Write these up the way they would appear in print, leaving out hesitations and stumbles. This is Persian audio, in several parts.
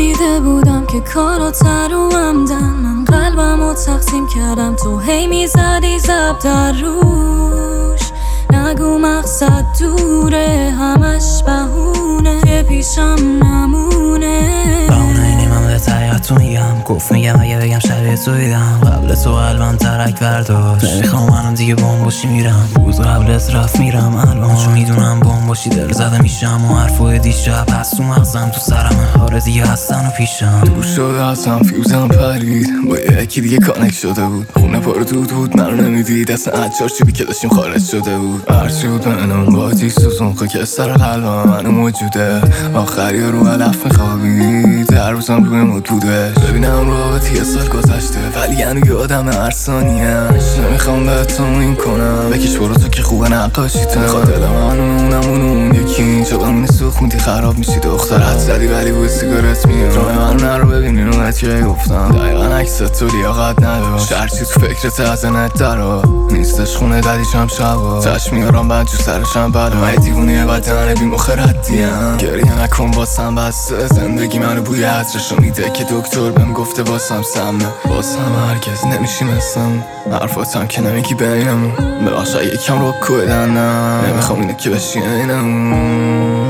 فهمیده بودم که کارات رو عمدن. من قلبمو تقسیم کردم، تو هی میزدی زب در روش. نگو مقصد دوره، همش بهونه که پیشم نمونه. بهونه اینی من به طریقتو میگم، گفت میگم اگه بگم شبیه تو دیدم. قبل تو قلبم ترک برداشت، نمیخوام الان دیگه بام باشی میرم. روز قبلت رفت میرم الان، چون میدونم بام باشی دل زده میشم. و حرفای دیشب هست تو مغزم تو سرمه، آره دیگه هستن و پیشم. دور شده ازم فیوزم پرید، با یکی دیگه کانک شده بود. خونه پارو دود بود منو نمیدید، اصلا از چارچوبی که داشتیم خارج شده بود. هرچی بود منم با تیک سوزون که سر قلبم منو موجوده. آخری رو علف میخوابید، هر روزم روی مود بوده. ببینم رابطی سال گذشته ولی هنو یادم هر ثانیه‌اش. نمیخوام بهتون این کنم، بکش برو تو که خوبه نقاشیت. میخواد دل من اون یکی اینجا بمونی سوخ میدی خراب میشی. دختر حد زدی ولی بود سیگارت میاد. راه من نرو ببینی رو که گفتم دقیقا عکس تو لیاقت نداشت. هرچی تو فکرت از نت درا نیستش خونه دلیشم شبا. چشم میارم بعد جو سرشم بلا. من دیوونه بدن بی مخردیم، گریه نکن باسم بسته. زندگی منو بوی عطرشو میده که دکتر بهم گفته باسم سمه. باسم هرگز نمیشی مثلم، حرفاتم که نمیگی بینمون. ببخش اگه یکم رو کودن، نه نمیخوام اینو که بشی اینمون.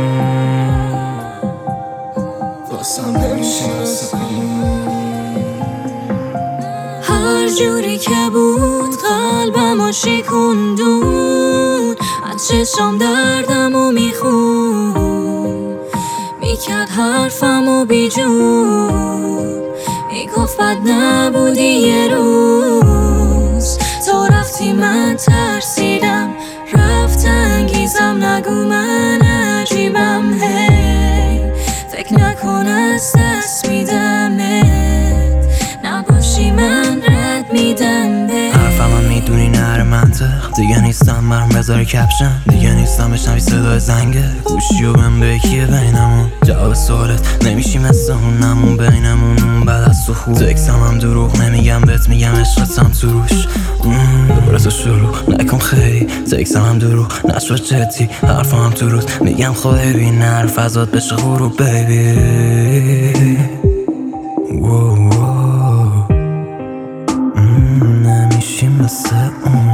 باسم نمیشی هر جوری که بود قلبمو شکوندون، از چشام دردمو میخون. میکرد حرفمو بیجون، میگفت بد نبودی یه روز. تو رفتی من ترسیدم، رفت انگیزم. نگو من عجیبم، هی فکر نکن از دست میدمت. نباشی من رد میدم به حرفم میدونی نهر منطق. دیگه نیستم برم بذاری کپشن، دیگه نیستم بشنوی صدای زنگه. گوشی و بهم به یکیه بینمون، جواب سوالت نمیشی مثل اون نمون بینمون. اون بعد از تو خوب تکسم هم دروغ نمیگم بهت، میگم عشقتم تو روش. دوباره تو شروع نکن خیلی، تکسم هم دروغ نشو جدی. حرفم هم تو روز میگم خواهی بین حرف ازاد بشه غروب بیبی. نمیشی مثل اون.